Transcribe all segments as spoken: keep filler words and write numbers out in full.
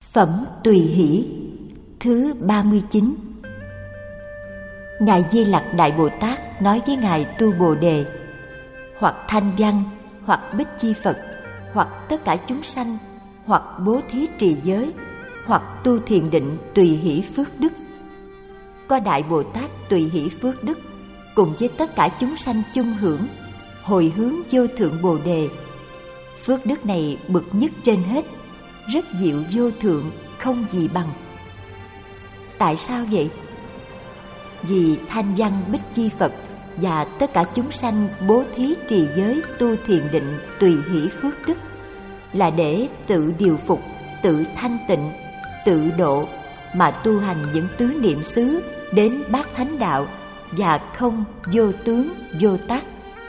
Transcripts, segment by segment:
Phẩm Tùy Hỷ thứ ba mươi chín. Ngài Di Lặc Đại Bồ Tát nói với Ngài Tu Bồ Đề: hoặc Thanh Văn, hoặc Bích Chi Phật, hoặc tất cả chúng sanh, hoặc bố thí trì giới, hoặc tu thiền định tùy hỷ phước đức. Có Đại Bồ Tát tùy hỷ phước đức, cùng với tất cả chúng sanh chung hưởng, hồi hướng vô thượng Bồ Đề. Phước đức này bậc nhất trên hết, rất diệu vô thượng, không gì bằng. Tại sao vậy? Vì Thanh Văn Bích Chi Phật và tất cả chúng sanh bố thí trì giới tu thiền định tùy hỷ phước đức là để tự điều phục, tự thanh tịnh, tự độ mà tu hành những tứ niệm xứ đến bát thánh đạo và không vô tướng vô tác.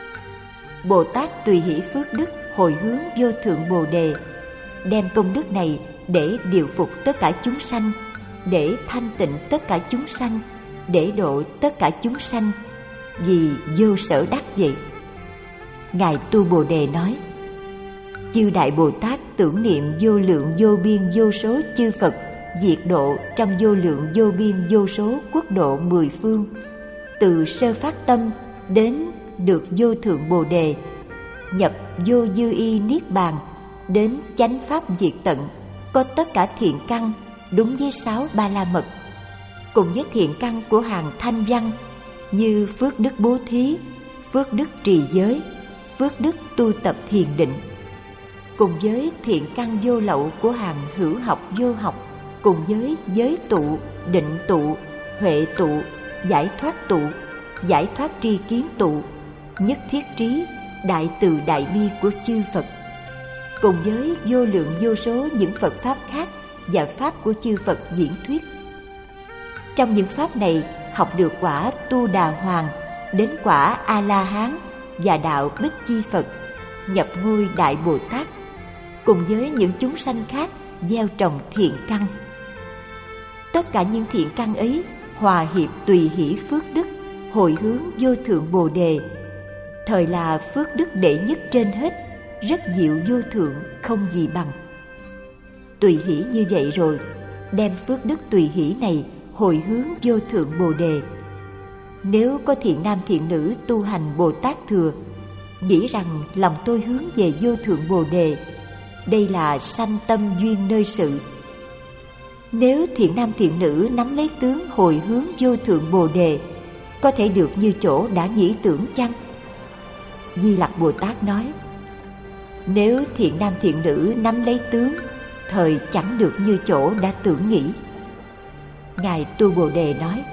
Bồ Tát tùy hỷ phước đức hồi hướng vô thượng Bồ Đề, đem công đức này để điều phục tất cả chúng sanh, để thanh tịnh tất cả chúng sanh, để độ tất cả chúng sanh, vì vô sở đắc vậy. Ngài Tu Bồ Đề nói: chư Đại Bồ Tát tưởng niệm vô lượng vô biên vô số chư Phật diệt độ trong vô lượng vô biên vô số quốc độ mười phương, từ sơ phát tâm đến được vô thượng Bồ Đề, nhập vô dư y niết bàn, đến chánh pháp diệt tận, có tất cả thiện căn đúng với sáu ba la mật, cùng với thiện căn của hàng Thanh Văn như phước đức bố thí, phước đức trì giới, phước đức tu tập thiền định, cùng với thiện căn vô lậu của hàng hữu học vô học, cùng với giới tụ, định tụ, huệ tụ, giải thoát tụ, giải thoát tri kiến tụ, nhất thiết trí, đại từ đại bi của chư Phật, cùng với vô lượng vô số những Phật Pháp khác và Pháp của chư Phật diễn thuyết. Trong những Pháp này học được quả Tu Đà Hoàng, đến quả A-la-hán và đạo Bích Chi Phật, nhập ngôi Đại Bồ Tát, cùng với những chúng sanh khác gieo trồng thiện căn. Tất cả những thiện căn ấy hòa hiệp tùy hỷ phước đức, hồi hướng vô thượng Bồ Đề, thời là phước đức đệ nhất trên hết, rất diệu vô thượng, không gì bằng. Tùy hỷ như vậy rồi, đem phước đức tùy hỷ này hồi hướng vô thượng Bồ Đề. Nếu có thiện nam thiện nữ tu hành Bồ Tát thừa, nghĩ rằng lòng tôi hướng về vô thượng Bồ Đề, đây là sanh tâm duyên nơi sự. Nếu thiện nam thiện nữ nắm lấy tướng hồi hướng vô thượng Bồ Đề, có thể được như chỗ đã nghĩ tưởng chăng? Di Lặc Bồ Tát nói: nếu thiện nam thiện nữ nắm lấy tướng, thời chẳng được như chỗ đã tưởng nghĩ. Ngài Tu Bồ Đề nói: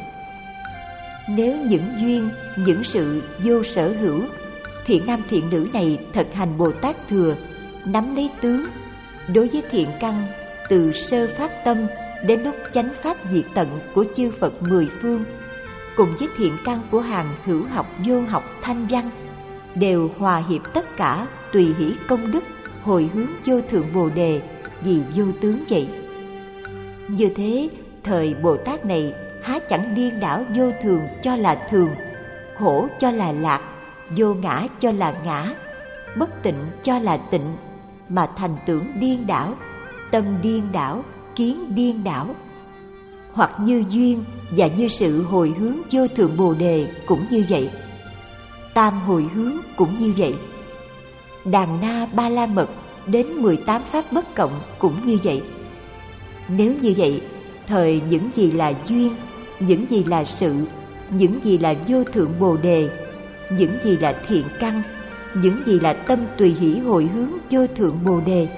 nếu những duyên, những sự vô sở hữu, thiện nam thiện nữ này thực hành Bồ Tát thừa, nắm lấy tướng, đối với thiện căn từ sơ phát tâm đến lúc chánh pháp diệt tận của chư Phật mười phương, cùng với thiện căn của hàng hữu học vô học Thanh Văn, đều hòa hiệp tất cả tùy hỷ công đức hồi hướng vô thượng Bồ Đề, vì vô tướng vậy. Như thế, thời Bồ Tát này há chẳng điên đảo vô thường cho là thường, khổ cho là lạc, vô ngã cho là ngã, bất tịnh cho là tịnh, mà thành tưởng điên đảo, tâm điên đảo, kiến điên đảo. Hoặc như duyên và như sự hồi hướng vô thượng Bồ Đề cũng như vậy, tam hồi hướng cũng như vậy, đàn na ba la mật đến mười tám pháp bất cộng cũng như vậy. Nếu như vậy, thời những gì là duyên, những gì là sự, những gì là vô thượng Bồ Đề, những gì là thiện căn, những gì là tâm tùy hỷ hồi hướng vô thượng Bồ Đề.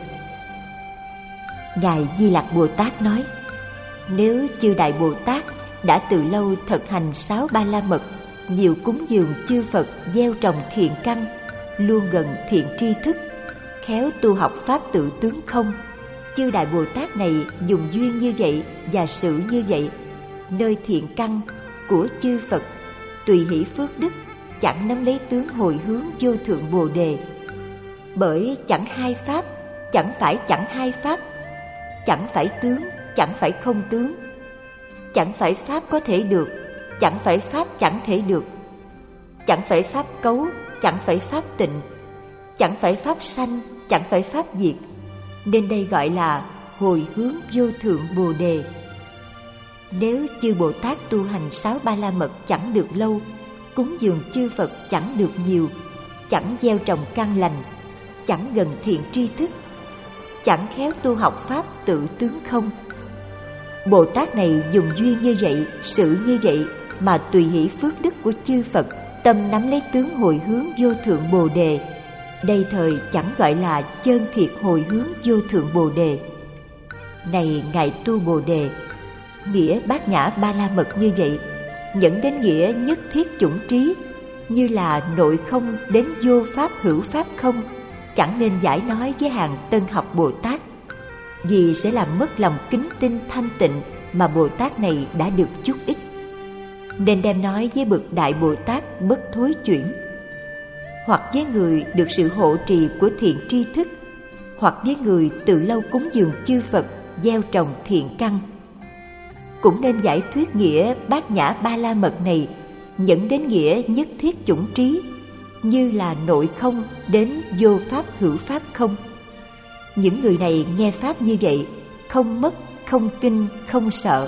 Ngài Di Lặc Bồ Tát nói: nếu chư Đại Bồ Tát đã từ lâu thực hành sáu ba la mật, nhiều cúng dường chư Phật gieo trồng thiện căn, luôn gần thiện tri thức, khéo tu học pháp tự tướng không, chư Đại Bồ Tát này dùng duyên như vậy và sự như vậy, nơi thiện căn của chư Phật tùy hỷ phước đức, chẳng nắm lấy tướng hồi hướng vô thượng Bồ Đề. Bởi chẳng hai pháp, chẳng phải chẳng hai pháp, chẳng phải tướng, chẳng phải không tướng, chẳng phải pháp có thể được, chẳng phải pháp chẳng thể được, chẳng phải pháp cấu, chẳng phải pháp tịnh, chẳng phải pháp sanh, chẳng phải pháp diệt, nên đây gọi là hồi hướng vô thượng Bồ Đề. Nếu chư Bồ Tát tu hành sáu ba la mật chẳng được lâu, cúng dường chư Phật chẳng được nhiều, chẳng gieo trồng căn lành, chẳng gần thiện tri thức, chẳng khéo tu học pháp tự tướng không, Bồ Tát này dùng duyên như vậy, sự như vậy mà tùy hỷ phước đức của chư Phật, tâm nắm lấy tướng hồi hướng vô thượng Bồ Đề. Đây thời chẳng gọi là chân thiệt hồi hướng vô thượng Bồ Đề. Này ngài tu Bồ Đề, nghĩa bát nhã ba la mật như vậy dẫn đến nghĩa nhất thiết chủng trí, như là nội không đến vô pháp hữu pháp không, chẳng nên giải nói với hàng tân học Bồ Tát, vì sẽ làm mất lòng kính tinh thanh tịnh mà Bồ Tát này đã được chút ít. Nên đem nói với bậc đại Bồ Tát bất thối chuyển, hoặc với người được sự hộ trì của thiện tri thức, hoặc với người từ lâu cúng dường chư Phật, gieo trồng thiện căn. Cũng nên giải thuyết nghĩa bát nhã ba la mật này dẫn đến nghĩa nhất thiết chủng trí, như là nội không đến vô pháp hữu pháp không. Những người này nghe pháp như vậy, không mất, không kinh, không sợ.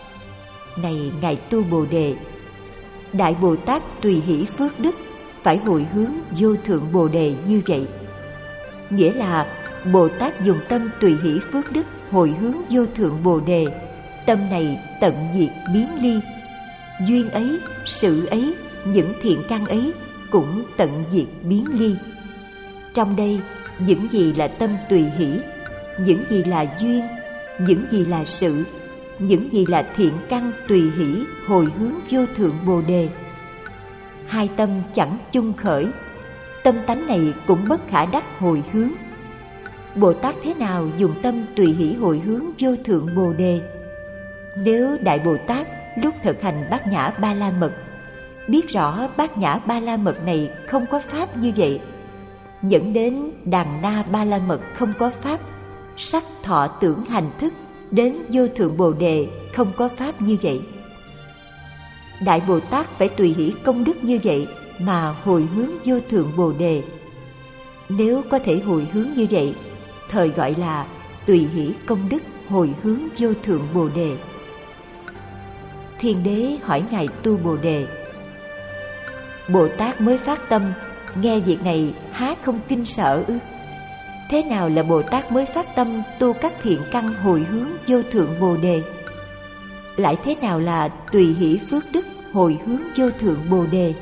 Này ngài tu Bồ Đề, đại Bồ Tát tùy hỷ phước đức phải hồi hướng vô thượng Bồ Đề như vậy. Nghĩa là Bồ Tát dùng tâm tùy hỷ phước đức hồi hướng vô thượng Bồ Đề, tâm này tận diệt biến ly, duyên ấy, sự ấy, những thiện căn ấy cũng tận diệt biến ly. Trong đây, những gì là tâm tùy hỷ, những gì là duyên, những gì là sự, những gì là thiện căn tùy hỷ hồi hướng vô thượng Bồ Đề. Hai tâm chẳng chung khởi, tâm tánh này cũng bất khả đắc hồi hướng. Bồ Tát thế nào dùng tâm tùy hỷ hồi hướng vô thượng Bồ Đề? Nếu đại Bồ Tát lúc thực hành bát nhã ba la mật biết rõ bát nhã ba la mật này không có pháp như vậy, dẫn đến đàn na ba la mật không có pháp, sắc thọ tưởng hành thức đến vô thượng Bồ Đề không có pháp như vậy. Đại Bồ Tát phải tùy hỷ công đức như vậy mà hồi hướng vô thượng Bồ Đề. Nếu có thể hồi hướng như vậy, thời gọi là tùy hỷ công đức hồi hướng vô thượng Bồ Đề. Thiên đế hỏi ngài tu Bồ Đề, Bồ Tát mới phát tâm, nghe việc này há không kinh sợ ư? Thế nào là Bồ Tát mới phát tâm tu các thiện căn hồi hướng vô thượng Bồ Đề? Lại thế nào là tùy hỷ phước đức hồi hướng vô thượng Bồ Đề?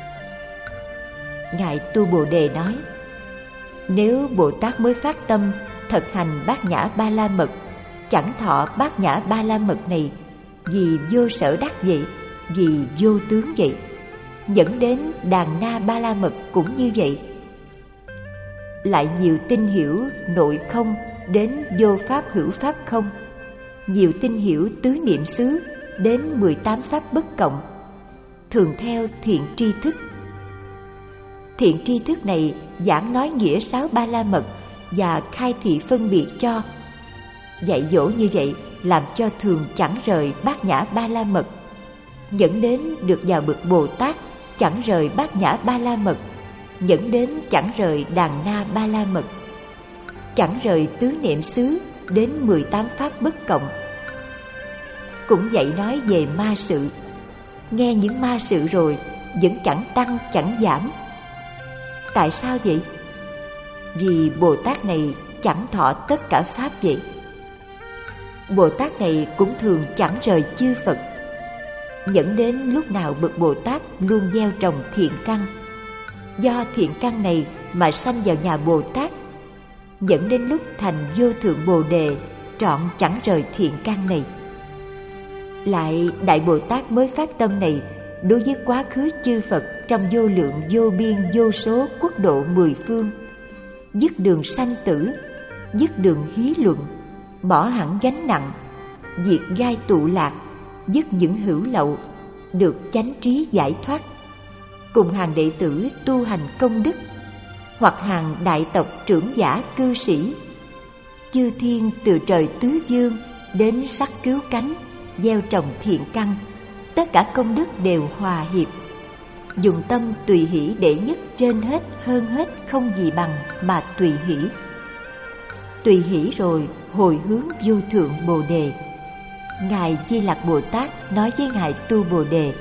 Ngài tu Bồ Đề nói, nếu Bồ Tát mới phát tâm thực hành bát nhã ba la mật, chẳng thọ bát nhã ba la mật này, vì vô sở đắc vậy, vì vô tướng vậy, dẫn đến đàn na ba la mật cũng như vậy. Lại nhiều tin hiểu nội không đến vô pháp hữu pháp không, nhiều tin hiểu tứ niệm xứ đến mười tám pháp bất cộng, thường theo thiện tri thức. Thiện tri thức này giảng nói nghĩa sáu ba la mật và khai thị phân biệt cho. Dạy dỗ như vậy làm cho thường chẳng rời bát nhã ba la mật, dẫn đến được vào bậc Bồ Tát chẳng rời bát nhã ba la mật, dẫn đến chẳng rời đàn na ba la mật, chẳng rời tứ niệm xứ đến mười tám pháp bất cộng. Cũng dạy nói về ma sự, nghe những ma sự rồi vẫn chẳng tăng chẳng giảm. Tại sao vậy? Vì Bồ Tát này chẳng thọ tất cả pháp vậy. Bồ Tát này cũng thường chẳng rời chư Phật, dẫn đến lúc nào bậc Bồ Tát luôn gieo trồng thiện căn. Do thiện căn này mà sanh vào nhà Bồ Tát, dẫn đến lúc thành vô thượng Bồ Đề trọn chẳng rời thiện căn này. Lại đại Bồ Tát mới phát tâm này đối với quá khứ chư Phật trong vô lượng vô biên vô số quốc độ mười phương, dứt đường sanh tử, dứt đường hí luận, bỏ hẳn gánh nặng, diệt gai tụ lạc, dứt những hữu lậu, được chánh trí giải thoát, cùng hàng đệ tử tu hành công đức, hoặc hàng đại tộc trưởng giả cư sĩ, chư thiên từ trời tứ phương đến sắc cứu cánh, gieo trồng thiện căn, tất cả công đức đều hòa hiệp, dùng tâm tùy hỷ đệ nhất trên hết hơn hết không gì bằng mà tùy hỷ. tùy hỷ rồi hồi hướng vô thượng Bồ Đề. Ngài Di Lặc Bồ Tát nói với Ngài Tu Bồ Đề: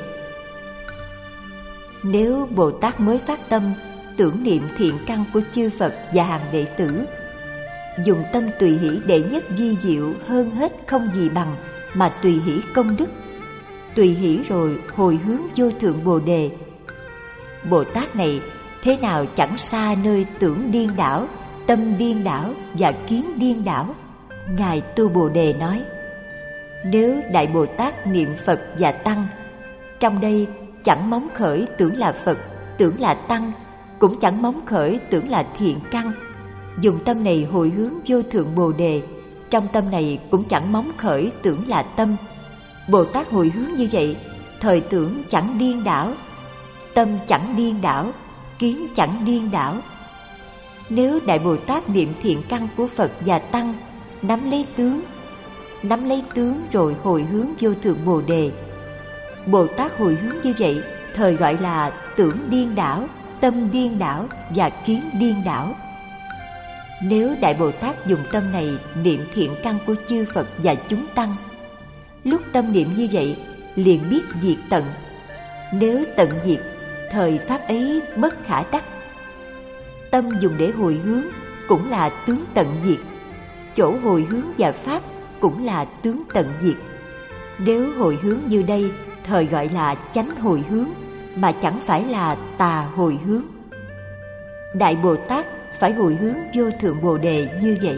nếu Bồ Tát mới phát tâm tưởng niệm thiện căn của chư Phật và hàng đệ tử, dùng tâm tùy hỷ đệ nhất vi diệu hơn hết không gì bằng, mà tùy hỷ công đức, tùy hỷ rồi hồi hướng vô thượng Bồ Đề, Bồ Tát này thế nào chẳng xa nơi tưởng điên đảo, tâm điên đảo và kiến điên đảo. Ngài Tu Bồ Đề nói: nếu Đại Bồ Tát niệm Phật và Tăng, trong đây chẳng móng khởi tưởng là Phật, tưởng là Tăng, cũng chẳng móng khởi tưởng là thiện căn, dùng tâm này hồi hướng vô thượng Bồ Đề, trong tâm này cũng chẳng móng khởi tưởng là tâm. Bồ Tát hồi hướng như vậy, thời tưởng chẳng điên đảo, tâm chẳng điên đảo, kiến chẳng điên đảo. Nếu Đại Bồ Tát niệm thiện căn của Phật và Tăng, nắm lấy tướng, nắm lấy tướng rồi hồi hướng vô thượng Bồ Đề, Bồ Tát hồi hướng như vậy, thời gọi là tưởng điên đảo, tâm điên đảo và kiến điên đảo. Nếu Đại Bồ Tát dùng tâm này niệm thiện căn của chư Phật và chúng Tăng, lúc tâm niệm như vậy liền biết diệt tận. Nếu tận diệt, thời pháp ấy bất khả đắc. Tâm dùng để hồi hướng cũng là tướng tận diệt, chỗ hồi hướng và pháp cũng là tướng tận diệt. Nếu hồi hướng như đây, thời gọi là chánh hồi hướng, mà chẳng phải là tà hồi hướng. Đại Bồ Tát phải hồi hướng vô thượng Bồ Đề như vậy.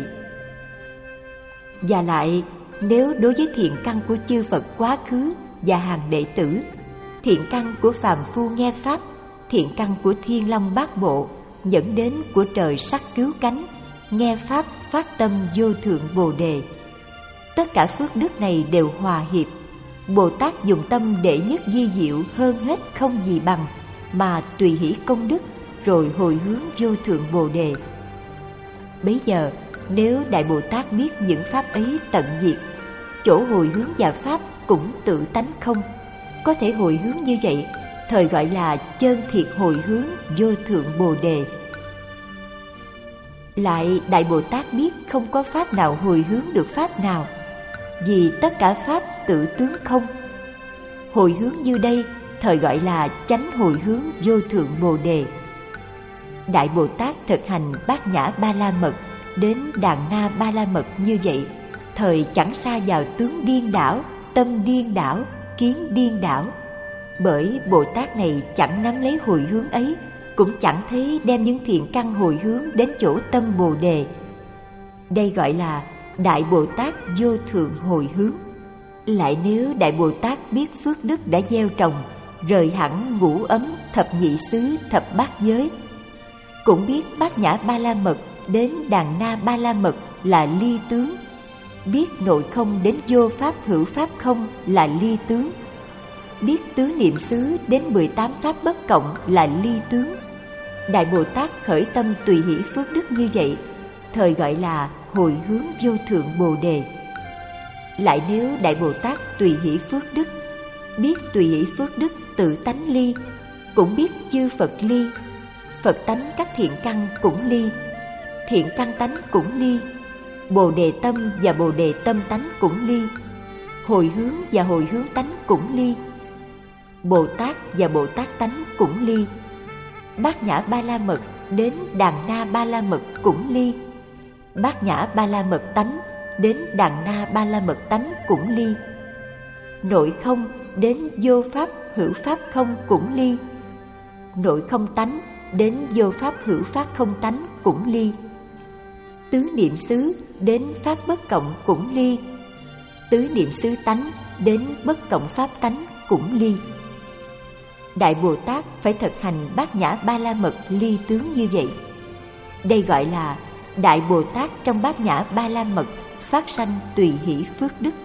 Và lại, nếu đối với thiện căn của chư Phật quá khứ và hàng đệ tử, thiện căn của phàm phu nghe pháp, thiện căn của Thiên Long Bát Bộ dẫn đến của trời sắc cứu cánh, nghe pháp phát tâm vô thượng Bồ Đề, tất cả phước đức này đều hòa hiệp. Bồ Tát dùng tâm đệ nhất vi diệu hơn hết không gì bằng, mà tùy hỷ công đức rồi hồi hướng vô thượng Bồ Đề. Bấy giờ nếu Đại Bồ Tát biết những pháp ấy tận diệt, chỗ hồi hướng và pháp cũng tự tánh không, có thể hồi hướng như vậy, thời gọi là chân thiệt hồi hướng vô thượng Bồ Đề. Lại Đại Bồ Tát biết không có pháp nào hồi hướng được pháp nào, vì tất cả pháp tự tướng không. Hồi hướng như đây, thời gọi là chánh hồi hướng vô thượng Bồ Đề. Đại Bồ Tát thực hành Bát Nhã Ba La Mật đến Đàn Na Ba La Mật như vậy, thời chẳng sa vào tướng điên đảo, tâm điên đảo, kiến điên đảo. Bởi Bồ Tát này chẳng nắm lấy hồi hướng ấy, cũng chẳng thấy đem những thiện căn hồi hướng đến chỗ tâm Bồ Đề. Đây gọi là Đại Bồ Tát vô thượng hồi hướng. Lại nếu Đại Bồ Tát biết phước đức đã gieo trồng, rời hẳn ngũ ấm, thập nhị xứ, thập bát giới, cũng biết Bát Nhã Ba La Mật đến Đàn Na Ba La Mật là ly tướng, biết nội không đến vô pháp hữu pháp không là ly tướng, biết tứ niệm xứ đến mười tám pháp bất cộng là ly tướng. Đại Bồ Tát khởi tâm tùy hỷ phước đức như vậy, thời gọi là hồi hướng vô thượng Bồ Đề. Lại nếu Đại Bồ Tát tùy hỷ phước đức, biết tùy hỷ phước đức tự tánh ly, cũng biết chư Phật ly, Phật tánh các thiện căn cũng ly, thiện căn tánh cũng ly, Bồ Đề tâm và Bồ Đề tâm tánh cũng ly, hồi hướng và hồi hướng tánh cũng ly, Bồ Tát và Bồ Tát tánh cũng ly, Bát Nhã Ba La Mật đến Đàn Na Ba La Mật cũng ly, Bát Nhã Ba La Mật tánh đến Đàn Na Ba La Mật tánh cũng ly, nội không đến vô pháp hữu pháp không cũng ly, nội không tánh đến vô pháp hữu pháp không tánh cũng ly, tứ niệm xứ đến pháp bất cộng cũng ly, tứ niệm xứ tánh đến bất cộng pháp tánh cũng ly. Đại Bồ Tát phải thực hành Bát Nhã Ba La Mật ly tướng như vậy. Đây gọi là Đại Bồ Tát trong Bát Nhã Ba La Mật phát sanh tùy hỷ phước đức.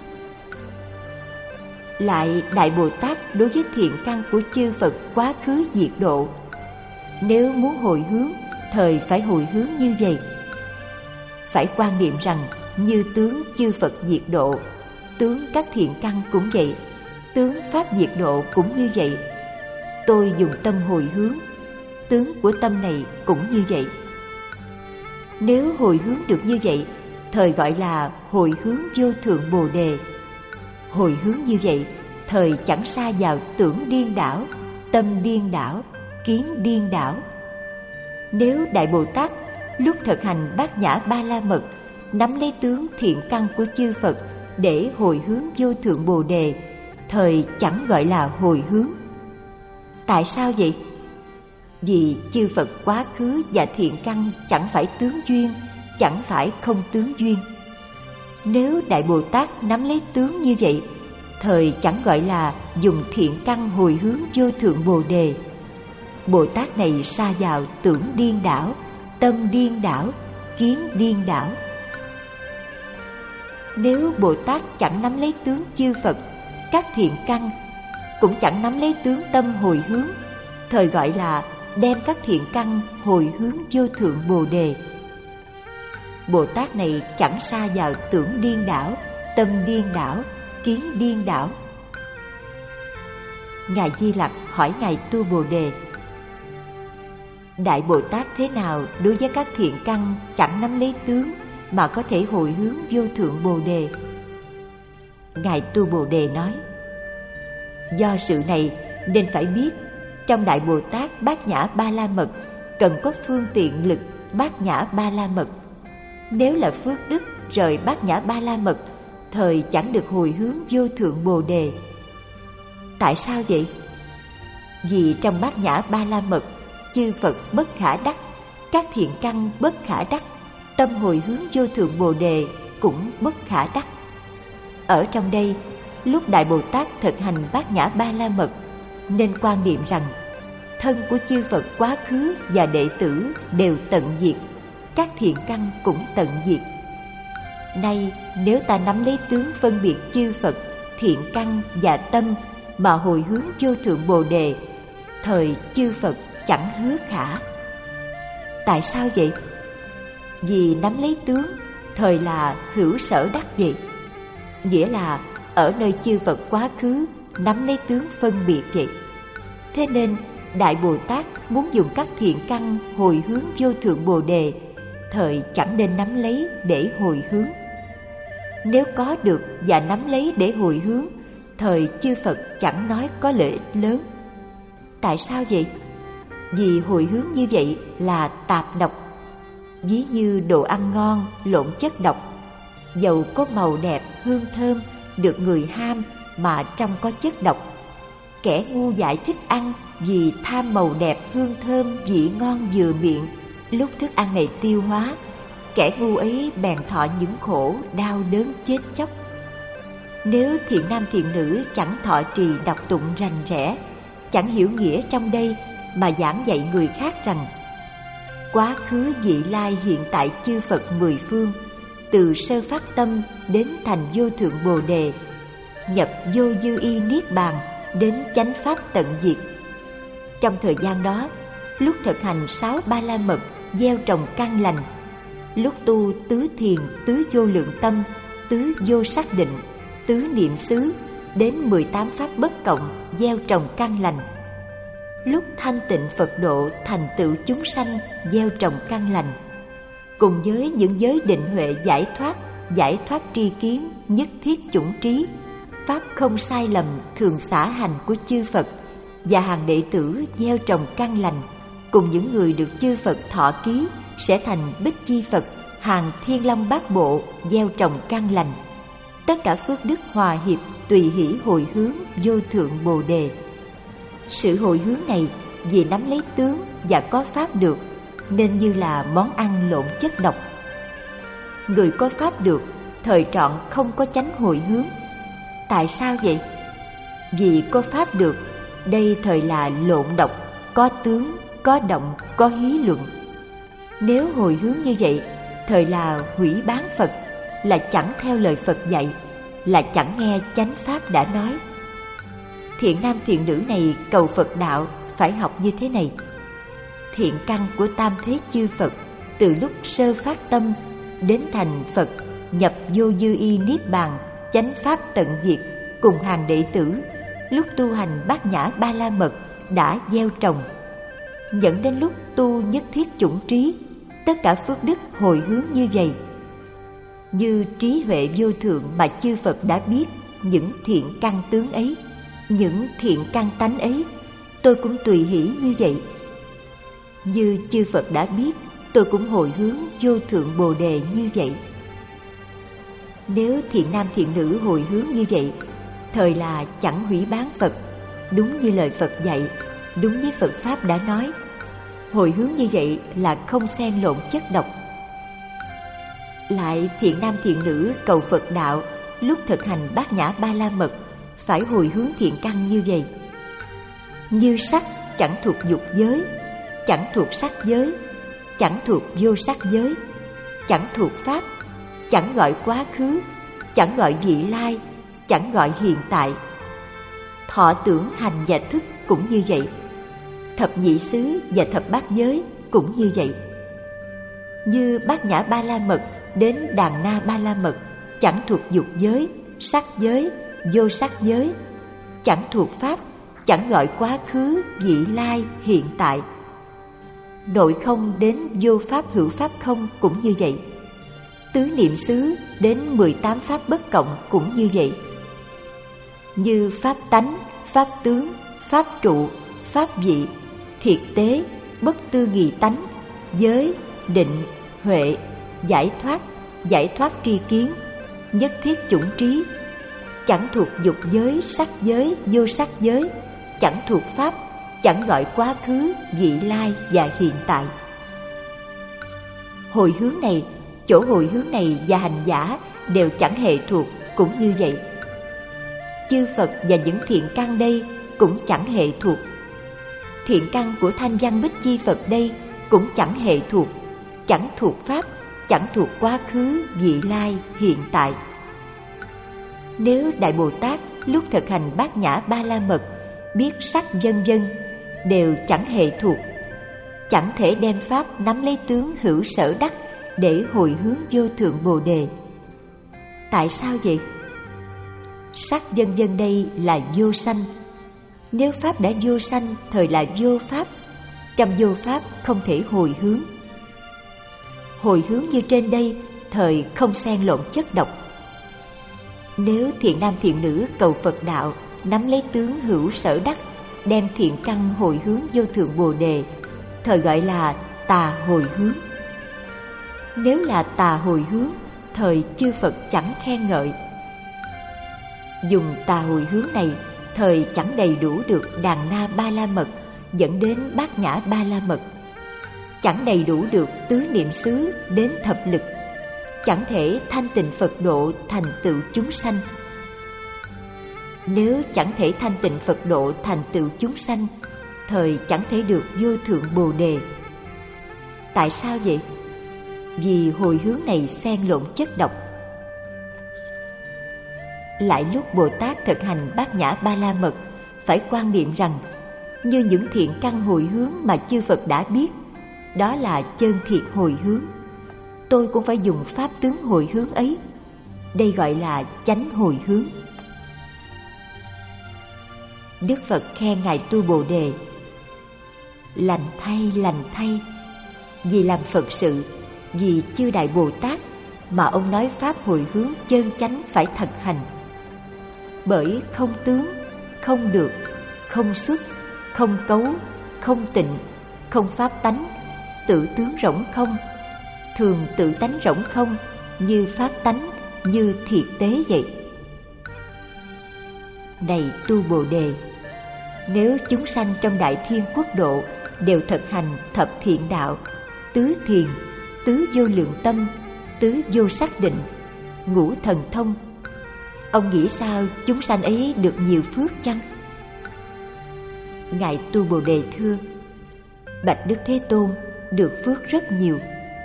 Lại Đại Bồ Tát đối với thiện căn của chư Phật quá khứ diệt độ, nếu muốn hồi hướng, thời phải hồi hướng như vậy. Phải quan niệm rằng như tướng chư Phật diệt độ, tướng các thiện căn cũng vậy, tướng pháp diệt độ cũng như vậy. Tôi dùng tâm hồi hướng, tướng của tâm này cũng như vậy. Nếu hồi hướng được như vậy, thời gọi là hồi hướng vô thượng Bồ Đề. Hồi hướng như vậy, thời chẳng sa vào tưởng điên đảo, tâm điên đảo, kiến điên đảo. Nếu Đại Bồ Tát lúc thực hành Bát Nhã Ba La Mật nắm lấy tướng thiện căn của chư Phật để hồi hướng vô thượng Bồ Đề, thời chẳng gọi là hồi hướng. Tại sao vậy? Vì chư Phật quá khứ và thiện căn chẳng phải tướng duyên, chẳng phải không tướng duyên. Nếu Đại Bồ Tát nắm lấy tướng như vậy, thời chẳng gọi là dùng thiện căn hồi hướng vô thượng Bồ Đề. Bồ Tát này sa vào tưởng điên đảo, tâm điên đảo, kiến điên đảo. Nếu Bồ Tát chẳng nắm lấy tướng chư Phật, các thiện căn, cũng chẳng nắm lấy tướng tâm hồi hướng, thời gọi là đem các thiện căn hồi hướng vô thượng Bồ Đề. Bồ Tát này chẳng sa vào tưởng điên đảo, tâm điên đảo, kiến điên đảo. Ngài Di Lặc hỏi Ngài Tu Bồ Đề: Đại Bồ Tát thế nào đối với các thiện căn chẳng nắm lấy tướng mà có thể hồi hướng vô thượng Bồ Đề? Ngài Tu Bồ Đề nói: Do sự này nên phải biết, trong Đại Bồ Tát Bát Nhã Ba La Mật cần có phương tiện lực Bát Nhã Ba La Mật. Nếu là phước đức rời Bát Nhã Ba La Mật, thời chẳng được hồi hướng vô thượng Bồ Đề. Tại sao vậy? Vì trong Bát Nhã Ba La Mật, chư Phật bất khả đắc, các thiện căn bất khả đắc, tâm hồi hướng vô thượng Bồ Đề cũng bất khả đắc. Ở trong đây, lúc Đại Bồ Tát thực hành Bát Nhã Ba La Mật, nên quan niệm rằng thân của chư Phật quá khứ và đệ tử đều tận diệt, các thiện căn cũng tận diệt. Nay nếu ta nắm lấy tướng phân biệt chư Phật, thiện căn và tâm mà hồi hướng vô thượng Bồ Đề, thời chư Phật chẳng hứa khả. Tại sao vậy? Vì nắm lấy tướng, thời là hữu sở đắc vậy. Nghĩa là ở nơi chư Phật quá khứ nắm lấy tướng phân biệt vậy. Thế nên Đại Bồ Tát muốn dùng các thiện căn hồi hướng vô thượng Bồ Đề, thời chẳng nên nắm lấy để hồi hướng. Nếu có được và nắm lấy để hồi hướng, thời chư Phật chẳng nói có lợi ích lớn. Tại sao vậy? Vì hồi hướng như vậy là tạp độc. Ví như đồ ăn ngon lộn chất độc, dầu có màu đẹp hương thơm được người ham mà trong có chất độc. Kẻ ngu dại thích ăn vì tham màu đẹp hương thơm vị ngon vừa miệng. Lúc thức ăn này tiêu hóa, kẻ ngu ấy bèn thọ những khổ đau đớn chết chóc. Nếu thiện nam thiện nữ chẳng thọ trì đọc tụng rành rẽ, chẳng hiểu nghĩa trong đây mà giảng dạy người khác rằng quá khứ vị lai hiện tại chư Phật mười phương, từ sơ phát tâm đến thành vô thượng Bồ Đề, nhập vô dư y niết bàn đến chánh pháp tận diệt. Trong thời gian đó, lúc thực hành sáu ba la mật gieo trồng căn lành, lúc tu tứ thiền tứ vô lượng tâm, tứ vô xác định, tứ niệm xứ đến mười tám pháp bất cộng gieo trồng căn lành, lúc thanh tịnh Phật độ thành tựu chúng sanh gieo trồng căn lành, cùng với những giới định huệ giải thoát, giải thoát tri kiến, nhất thiết chủng trí, pháp không sai lầm thường xả hành của chư Phật và hàng đệ tử gieo trồng căn lành, cùng những người được chư Phật thọ ký sẽ thành Bích Chi Phật, hàng Thiên Long Bát Bộ gieo trồng căn lành. Tất cả phước đức hòa hiệp tùy hỷ hồi hướng vô thượng Bồ Đề. Sự hồi hướng này vì nắm lấy tướng và có pháp được, nên như là món ăn lộn chất độc. Người có pháp được, thời trọn không có chánh hồi hướng. Tại sao vậy? Vì có pháp được, đây thời là lộn độc, có tướng, có động, có hí luận. Nếu hồi hướng như vậy, thời là hủy bán Phật, là chẳng theo lời Phật dạy, là chẳng nghe chánh pháp đã nói. Thiện nam thiện nữ này cầu Phật đạo phải học như thế này. Thiện căn của tam thế chư Phật, từ lúc sơ phát tâm đến thành Phật, nhập vô dư y niết bàn, chánh pháp tận diệt, cùng hàng đệ tử, lúc tu hành bát nhã ba la mật đã gieo trồng, dẫn đến lúc tu nhất thiết chủng trí, tất cả phước đức hồi hướng như vậy. như trí huệ vô thượng mà chư Phật đã biết những thiện căn tướng ấy, những thiện căn tánh ấy, tôi cũng tùy hỷ như vậy. Như chư Phật đã biết, tôi cũng hồi hướng vô thượng Bồ Đề như vậy. Nếu thiện nam thiện nữ hồi hướng như vậy, thời là chẳng hủy bán Phật, đúng như lời Phật dạy, đúng với Phật Pháp đã nói. Hồi hướng như vậy là không xen lộn chất độc. Lại thiện nam thiện nữ cầu Phật đạo, lúc thực hành bát nhã ba la mật, phải hồi hướng thiện căn như vậy. Như sắc chẳng thuộc dục giới, chẳng thuộc sắc giới, chẳng thuộc vô sắc giới, chẳng thuộc Pháp, chẳng gọi quá khứ, chẳng gọi vị lai, chẳng gọi hiện tại. Thọ tưởng hành và thức cũng như vậy. Thập nhị xứ và thập bát giới cũng như vậy. Như bát nhã ba la mật đến đàn na ba la mật, chẳng thuộc dục giới, sắc giới, vô sắc giới, chẳng thuộc Pháp, chẳng gọi quá khứ, vị lai, hiện tại. Nội không đến vô Pháp hữu Pháp không cũng như vậy. Tứ niệm xứ đến mười tám Pháp bất cộng cũng như vậy. Như Pháp tánh, Pháp tướng, Pháp trụ, Pháp vị, thiệt tế, bất tư nghị tánh, giới, định, huệ, giải thoát, giải thoát tri kiến, nhất thiết chủng trí, chẳng thuộc dục giới, sắc giới, vô sắc giới, chẳng thuộc Pháp, chẳng gọi quá khứ, vị lai và hiện tại. Hồi hướng này, chỗ hồi hướng này và hành giả đều chẳng hề thuộc cũng như vậy. Chư Phật và những thiện căn đây cũng chẳng hề thuộc. Thiện căn của Thanh Văn Bích Chi Phật đây cũng chẳng hề thuộc, chẳng thuộc Pháp, chẳng thuộc quá khứ, vị lai, hiện tại. Nếu Đại Bồ Tát lúc thực hành bát nhã ba la mật biết sắc vân vân đều chẳng hề thuộc, chẳng thể đem Pháp nắm lấy tướng hữu sở đắc để hồi hướng vô thượng Bồ Đề. Tại sao vậy? Sắc vân vân đây là vô sanh. Nếu Pháp đã vô sanh, thời là vô Pháp. Trong vô Pháp không thể hồi hướng. Hồi hướng như trên đây, thời không xen lộn chất độc. Nếu thiện nam thiện nữ cầu Phật đạo, nắm lấy tướng hữu sở đắc, đem thiện căn hồi hướng vô thượng Bồ Đề, thời gọi là tà hồi hướng. Nếu là tà hồi hướng, thời chư Phật chẳng khen ngợi. Dùng tà hồi hướng này, thời chẳng đầy đủ được đàn na ba la mật dẫn đến bát nhã ba la mật, chẳng đầy đủ được tứ niệm xứ đến thập lực, chẳng thể thanh tịnh Phật độ thành tựu chúng sanh. Nếu chẳng thể thanh tịnh Phật độ thành tựu chúng sanh, thời chẳng thể được vô thượng Bồ Đề. Tại sao vậy? Vì hồi hướng này xen lộn chất độc. Lại lúc Bồ Tát thực hành bát nhã ba la mật, phải quan niệm rằng như những thiện căn hồi hướng mà chư Phật đã biết, đó là chân thiệt hồi hướng. Tôi cũng phải dùng pháp tướng hồi hướng ấy. Đây gọi là chánh hồi hướng. Đức Phật khen Ngài Tu Bồ Đề: lành thay, lành thay, vì làm Phật sự, vì chư Đại Bồ Tát mà ông nói pháp hồi hướng chân chánh phải thật hành. Bởi không tướng, không được, không xuất, không cấu, không tịnh, không pháp tánh, tự tướng rỗng không, thường tự tánh rỗng không, như pháp tánh, như thiệt tế vậy. Này Tu Bồ Đề, nếu chúng sanh trong Đại Thiên Quốc độ đều thực hành thập thiện đạo, tứ thiền, tứ vô lượng tâm, tứ vô sắc định, ngũ thần thông, ông nghĩ sao chúng sanh ấy được nhiều phước chăng? Ngài Tu Bồ Đề thưa: bạch Đức Thế Tôn, được phước rất nhiều.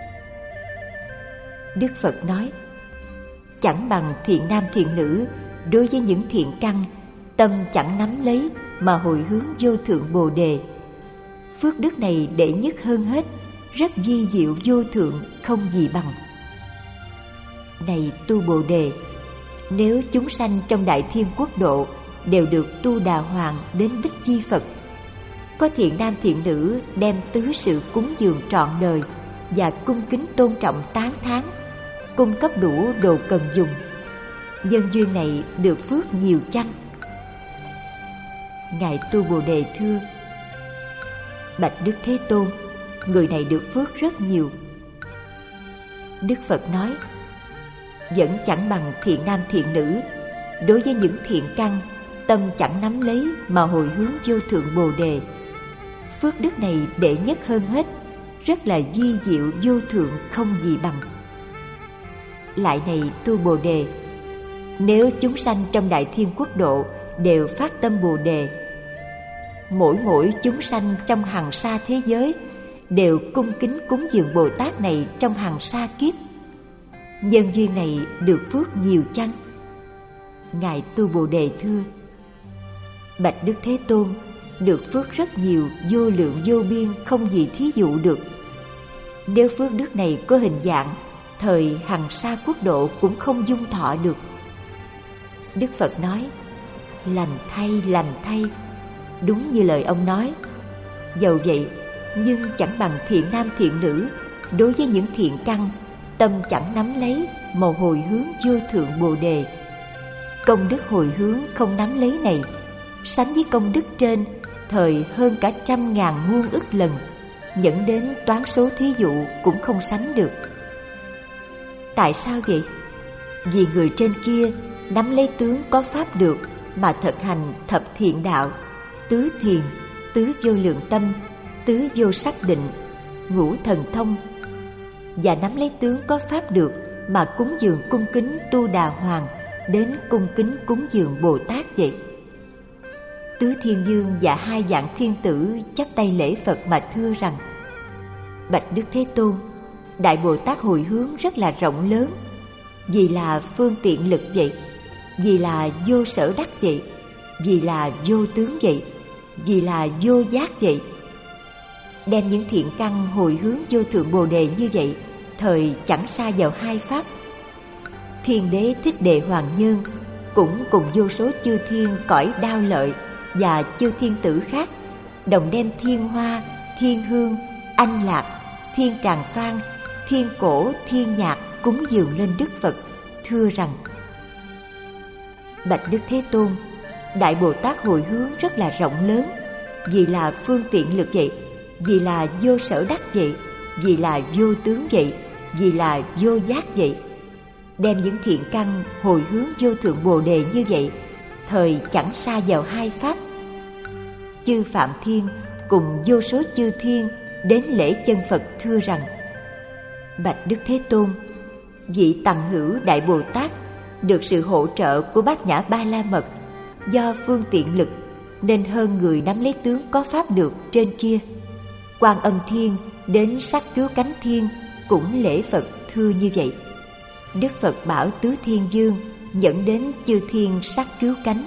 Đức Phật nói: chẳng bằng thiện nam thiện nữ đối với những thiện căn, tâm chẳng nắm lấy mà hồi hướng vô thượng Bồ Đề. Phước đức này đệ nhất hơn hết, rất vi diệu vô thượng, không gì bằng. Này Tu Bồ Đề, nếu chúng sanh trong Đại Thiên Quốc độ đều được tu đà hoàng đến Bích Chi Phật, có thiện nam thiện nữ đem tứ sự cúng dường trọn đời và cung kính tôn trọng tán thán, cung cấp đủ đồ cần dùng. Nhân duyên này được phước nhiều chăng? Ngài Tu Bồ Đề thưa: Bạch Đức Thế Tôn, người này được phước rất nhiều. Đức Phật nói: Vẫn chẳng bằng thiện nam thiện nữ. Đối với những thiện căn, tâm chẳng nắm lấy mà hồi hướng vô thượng Bồ Đề. Phước đức này đệ nhất hơn hết, rất là vi diệu vô thượng không gì bằng. Lại này Tu Bồ Đề, nếu chúng sanh trong Đại Thiên Quốc Độ đều phát tâm Bồ Đề, mỗi mỗi chúng sanh trong hằng sa thế giới đều cung kính cúng dường Bồ Tát này trong hằng sa kiếp, nhân duyên này được phước nhiều chăng? Ngài Tu Bồ Đề thưa: Bạch Đức Thế Tôn, được phước rất nhiều, vô lượng vô biên, không gì thí dụ được. Nếu phước đức này có hình dạng, thời hằng sa quốc độ cũng không dung thọ được. Đức Phật nói: Lành thay, lành thay, đúng như lời ông nói. Dầu vậy, nhưng chẳng bằng thiện nam thiện nữ. Đối với những thiện căn, tâm chẳng nắm lấy mà hồi hướng vô thượng Bồ Đề. Công đức hồi hướng không nắm lấy này, sánh với công đức trên thời hơn cả trăm ngàn muôn ức lần, dẫn đến toán số thí dụ cũng không sánh được. Tại sao vậy? Vì người trên kia nắm lấy tướng có pháp được mà thực hành thập thiện đạo, tứ thiền, tứ vô lượng tâm, tứ vô sắc định, ngũ thần thông, và nắm lấy tướng có pháp được mà cúng dường cung kính Tu Đà Hoàng, đến cung kính cúng dường Bồ Tát vậy. Tứ Thiên Dương và hai vạn thiên tử chắp tay lễ Phật mà thưa rằng: Bạch Đức Thế Tôn, Đại Bồ Tát hồi hướng rất là rộng lớn, vì là phương tiện lực vậy, vì là vô sở đắc vậy, vì là vô tướng vậy, vì là vô giác vậy. Đem những thiện căn hồi hướng vô thượng Bồ Đề như vậy, thời chẳng xa vào hai pháp. Thiên đế Thích Đề Hoàng Nhân cũng cùng vô số chư thiên cõi Đao Lợi và chư thiên tử khác, đồng đem thiên hoa, thiên hương, anh lạc, thiên tràng phan, thiên cổ, thiên nhạc cúng dường lên Đức Phật, thưa rằng: Bạch Đức Thế Tôn, Đại Bồ Tát hồi hướng rất là rộng lớn, vì là phương tiện lực vậy, vì là vô sở đắc vậy, vì là vô tướng vậy, vì là vô giác vậy. Đem những thiện căn hồi hướng vô thượng Bồ Đề như vậy, thời chẳng xa vào hai pháp. Chư Phạm Thiên cùng vô số chư thiên đến lễ chân Phật thưa rằng: Bạch Đức Thế Tôn, vị tằng hữu Đại Bồ Tát được sự hỗ trợ của Bát Nhã Ba La Mật, do phương tiện lực nên hơn người nắm lấy tướng có pháp được trên kia. Quan Âm Thiên đến sắc cứu cánh thiên cũng lễ Phật thưa như vậy. Đức Phật bảo Tứ Thiên Dương dẫn đến chư thiên sắc cứu cánh.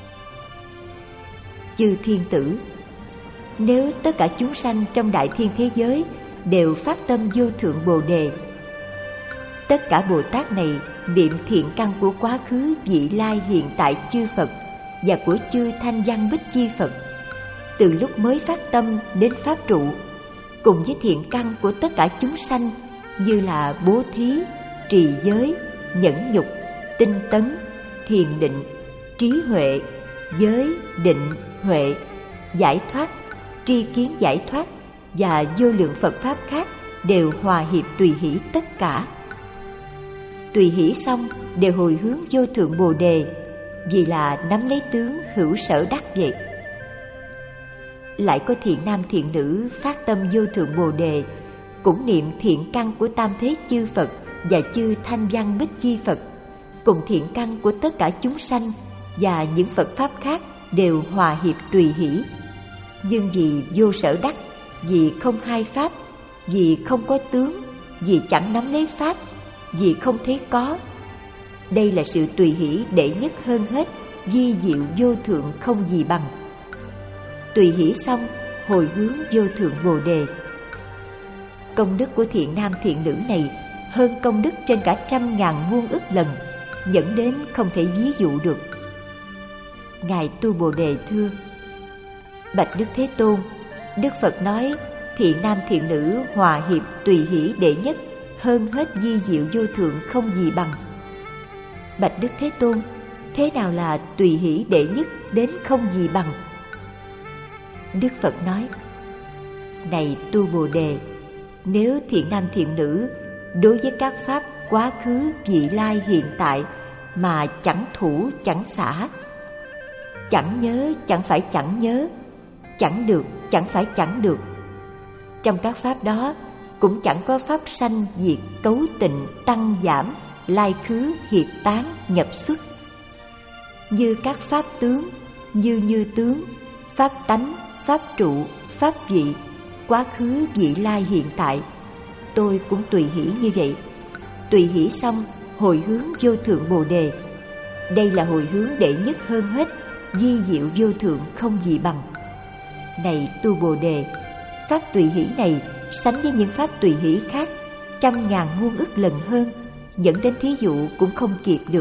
Chư thiên tử, nếu tất cả chúng sanh trong đại thiên thế giới đều phát tâm vô thượng Bồ Đề, tất cả Bồ Tát này niệm thiện căn của quá khứ, vị lai, hiện tại chư Phật và của chư Thanh Văn Bích Chi Phật, từ lúc mới phát tâm đến pháp trụ, cùng với thiện căn của tất cả chúng sanh như là bố thí, trì giới, nhẫn nhục, tinh tấn, thiền định, trí huệ, giới, định, huệ, giải thoát, tri kiến giải thoát và vô lượng Phật Pháp khác đều hòa hiệp tùy hỷ tất cả. Tùy hỷ xong đều hồi hướng vô thượng Bồ Đề, vì là nắm lấy tướng hữu sở đắc vậy. Lại có thiện nam thiện nữ phát tâm vô thượng Bồ Đề, cũng niệm thiện căn của tam thế chư Phật và chư Thanh Văn Bích Chi Phật, cùng thiện căn của tất cả chúng sanh và những Phật Pháp khác đều hòa hiệp tùy hỷ. Nhưng vì vô sở đắc, vì không hai Pháp, vì không có tướng, vì chẳng nắm lấy Pháp, vì không thấy có. Đây là sự tùy hỷ đệ nhất hơn hết, vi diệu vô thượng không gì bằng. Tùy hỷ xong, hồi hướng vô thượng Bồ Đề. Công đức của thiện nam thiện nữ này hơn công đức trên cả trăm ngàn muôn ức lần, dẫn đến không thể ví dụ được. Ngài Tu Bồ Đề thưa: Bạch Đức Thế Tôn, Đức Phật nói thiện nam thiện nữ hòa hiệp tùy hỷ đệ nhất, hơn hết vi diệu vô thượng không gì bằng. Bạch Đức Thế Tôn, thế nào là tùy hỷ đệ nhất đến không gì bằng? Đức Phật nói: Này tu Bồ Đề, nếu thiện nam thiện nữ đối với các pháp quá khứ, vị lai, hiện tại mà chẳng thủ chẳng xả, chẳng nhớ chẳng phải chẳng nhớ, chẳng được chẳng phải chẳng được, trong các pháp đó cũng chẳng có pháp sanh diệt, cấu tịnh, tăng giảm, lai khứ, hiệp tán, nhập xuất, như các pháp tướng, như như tướng, pháp tánh, pháp trụ, pháp vị, quá khứ, vị lai, hiện tại, tôi cũng tùy hỷ như vậy. Tùy hỷ xong, hồi hướng vô thượng Bồ Đề. Đây là hồi hướng đệ nhất hơn hết, vi diệu vô thượng không gì bằng. Này tu Bồ Đề, pháp tùy hỷ này sánh với những pháp tùy hỷ khác trăm ngàn muôn ức lần hơn, dẫn đến thí dụ cũng không kịp được.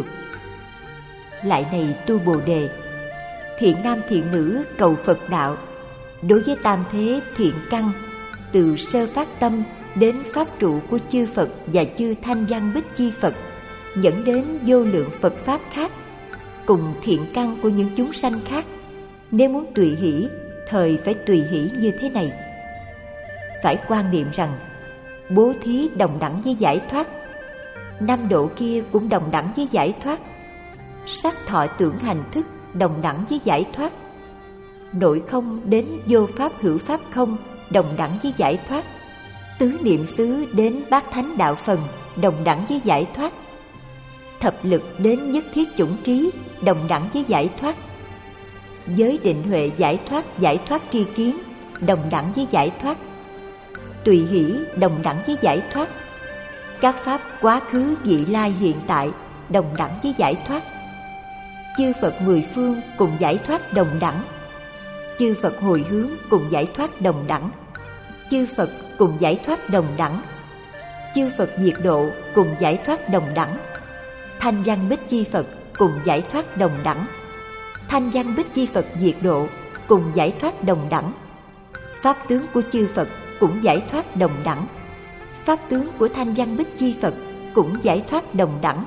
Lại này tu Bồ Đề, thiện nam thiện nữ cầu Phật đạo, đối với tam thế thiện căn, từ sơ phát tâm đến pháp trụ của chư Phật và chư Thanh Văn Bích Chi Phật, dẫn đến vô lượng Phật pháp khác, cùng thiện căn của những chúng sanh khác, nếu muốn tùy hỷ, thời phải tùy hỷ như thế này. Phải quan niệm rằng bố thí đồng đẳng với giải thoát, năm độ kia cũng đồng đẳng với giải thoát, sắc thọ tưởng hành thức đồng đẳng với giải thoát, nội không đến vô pháp hữu pháp không đồng đẳng với giải thoát, tứ niệm xứ đến bát thánh đạo phần đồng đẳng với giải thoát, thập lực đến nhất thiết chủng trí đồng đẳng với giải thoát, giới định huệ giải thoát, giải thoát tri kiến đồng đẳng với giải thoát, tùy hỷ đồng đẳng với giải thoát, các pháp quá khứ, vị lai, hiện tại đồng đẳng với giải thoát, chư Phật mười phương cùng giải thoát đồng đẳng, chư Phật hồi hướng cùng giải thoát đồng đẳng, chư Phật cùng giải thoát đồng đẳng, chư Phật diệt độ cùng giải thoát đồng đẳng, Thanh Văn Bích Chi Phật cùng giải thoát đồng đẳng, Thanh Văn Bích Chi Phật diệt độ cùng giải thoát đồng đẳng, pháp tướng của chư Phật cũng giải thoát đồng đẳng, pháp tướng của Thanh Văn Bích Chi Phật cũng giải thoát đồng đẳng,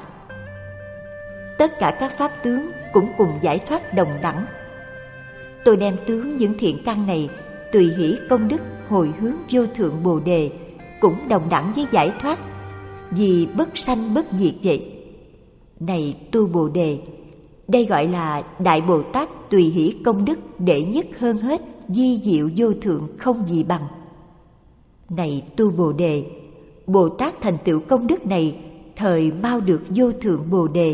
tất cả các pháp tướng cũng cùng giải thoát đồng đẳng. Tôi đem tướng những thiện căn này tùy hỷ công đức hồi hướng vô thượng Bồ Đề, cũng đồng đẳng với giải thoát, vì bất sanh bất diệt vậy. Này tu Bồ Đề, đây gọi là Đại Bồ Tát tùy hỷ công đức đệ nhất hơn hết, vi diệu vô thượng không gì bằng. Này tu Bồ Đề, Bồ Tát thành tựu công đức này thời mau được vô thượng Bồ Đề.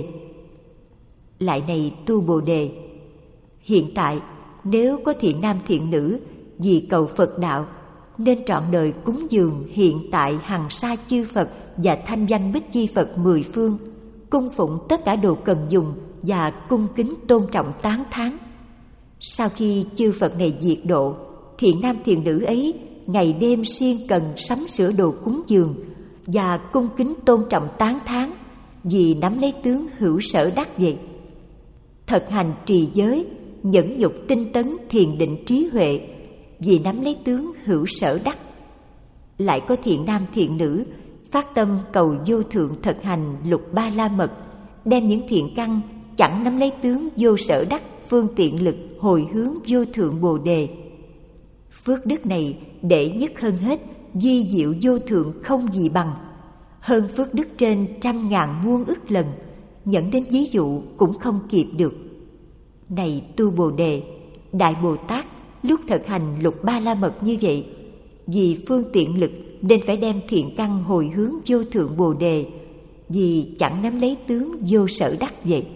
Lại này tu Bồ Đề, hiện tại nếu có thiện nam thiện nữ vì cầu Phật đạo, nên trọn đời cúng dường hiện tại hằng sa chư Phật và Thanh Văn Bích Chi Phật mười phương, cung phụng tất cả đồ cần dùng và cung kính tôn trọng tán thán. Sau khi chư Phật này diệt độ, thiện nam thiện nữ ấy ngày đêm siêng cần sắm sửa đồ cúng dường và cung kính tôn trọng tán thán, vì nắm lấy tướng hữu sở đắc vậy. Thật hành trì giới, nhẫn nhục tinh tấn thiền định trí huệ, vì nắm lấy tướng hữu sở đắc. Lại có thiện nam thiện nữ phát tâm cầu vô thượng thực hành lục ba la mật, đem những thiện căn chẳng nắm lấy tướng vô sở đắc phương tiện lực hồi hướng vô thượng Bồ Đề. Phước đức này đệ nhất hơn hết, vi diệu vô thượng không gì bằng, hơn phước đức trên trăm ngàn muôn ức lần, dẫn đến ví dụ cũng không kịp được. Này tu Bồ Đề, Đại Bồ Tát lúc thực hành lục ba la mật như vậy, vì phương tiện lực nên phải đem thiện căn hồi hướng vô thượng Bồ Đề, vì chẳng nắm lấy tướng vô sở đắc vậy.